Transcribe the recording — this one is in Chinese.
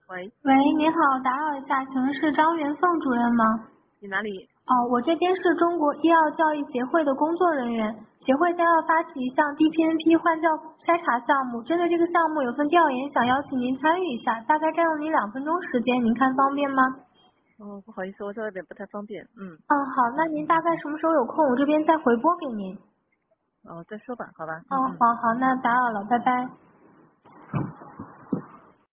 喂， 喂，您好，打扰一下，请问是张元凤主任吗？ 你哪里？ 我这边是中国医药教育协会的工作人员，协会将要发起一项 DPNP 换教筛查项目，针对这个项目有份调研，想邀请您参与一下，大概占用您2分钟时间，您看方便吗？ 哦，不好意思，我在外边不太方便。 好，那您大概什么时候有空，我这边再回拨给您。 再说吧，好吧。 好，那打扰了，拜拜。